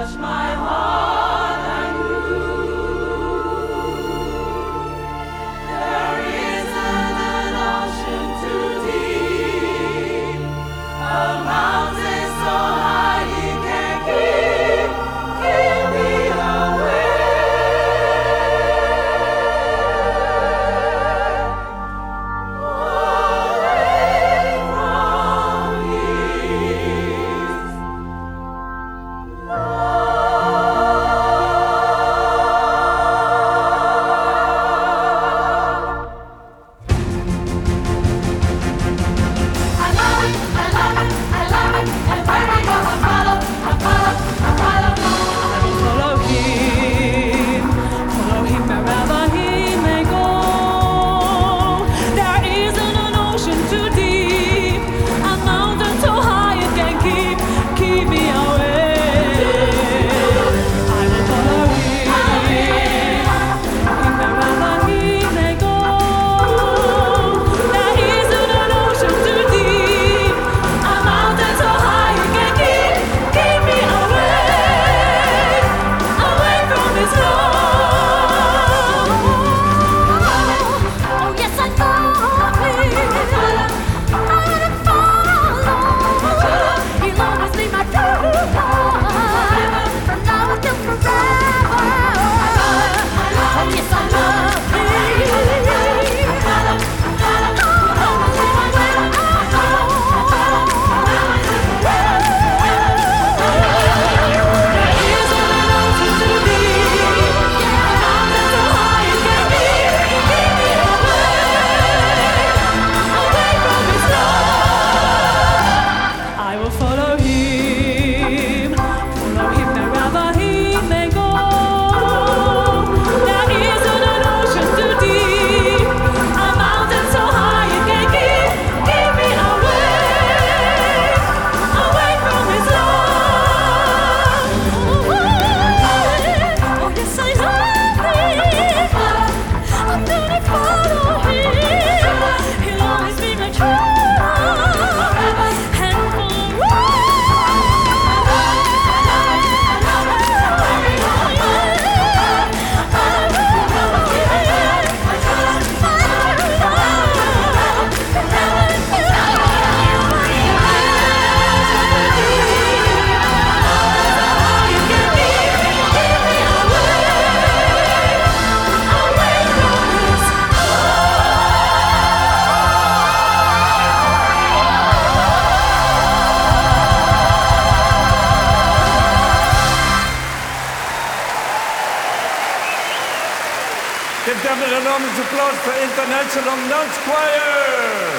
Gebt damit einen enormen Applaus für International Dance Choir.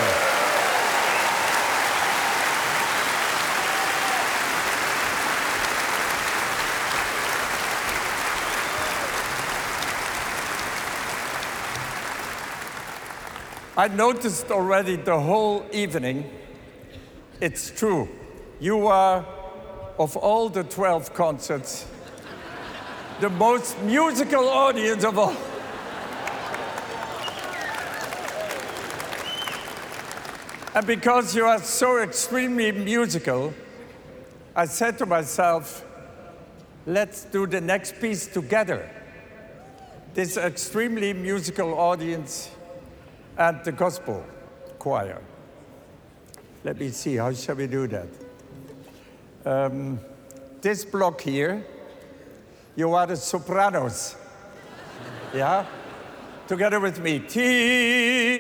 I noticed already the whole evening, it's true, you are, of all the 12 concerts, the most musical audience of all. And because you are so extremely musical, I said to myself, let's do the next piece together. This extremely musical audience and the gospel choir. Let me see, how shall we do that? This block here, you are the sopranos. Yeah? Together with me. T.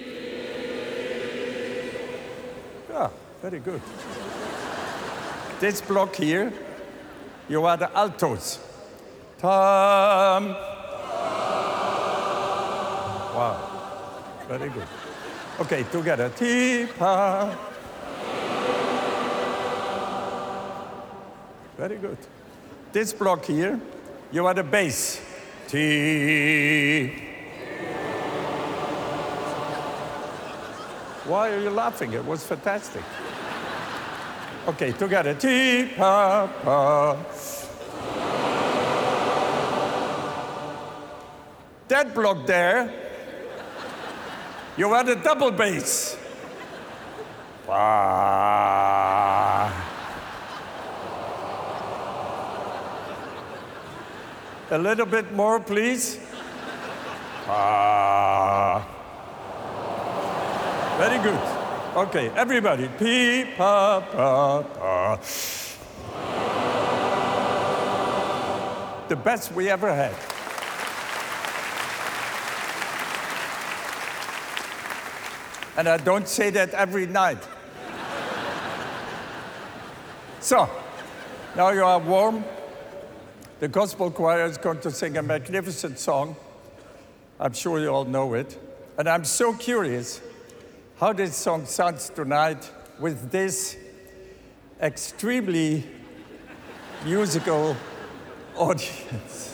Yeah, very good. This block here, you are the altos. Tam. Wow. Very good. Okay, together. Ti-pa. Very good. This block here, you are the bass. Ti. Why are you laughing? It was fantastic. Okay, together. Ti-pa-pa. That block there, you are the double bass. A little bit more, please. Pa. Very good. Okay, everybody. Pee, pa, pa, pa. The best we ever had. And I don't say that every night. So, now you are warm. The gospel choir is going to sing a magnificent song. I'm sure you all know it. And I'm so curious how this song sounds tonight with this extremely musical audience.